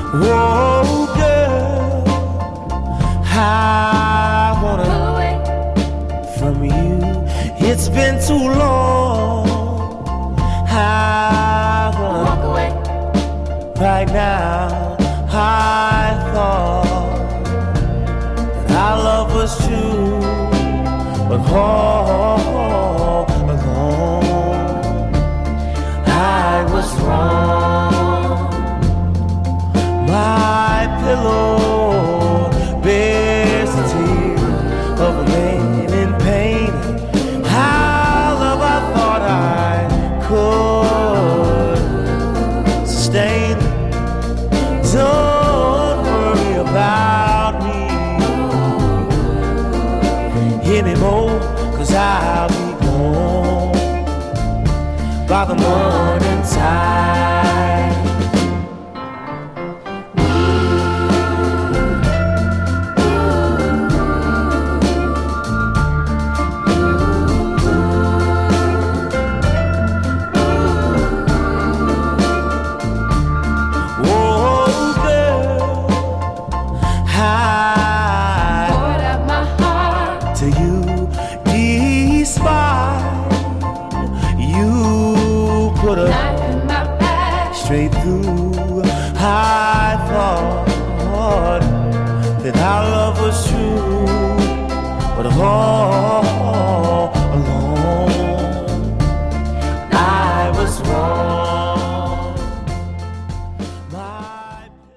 Whoa, girl, I wanna Pull away from you. It's been too long. I wanna walk away. right now. I thought that our love was true, but all along I was wrong. My pillow bears the tears of a man in pain. How love I thought I could sustain. Don't worry about me anymore, 'cause I'll be gone by the morning tide. Poured out my heart. To you, despite you put a Knife in my back. straight through. I thought that our love was true, but all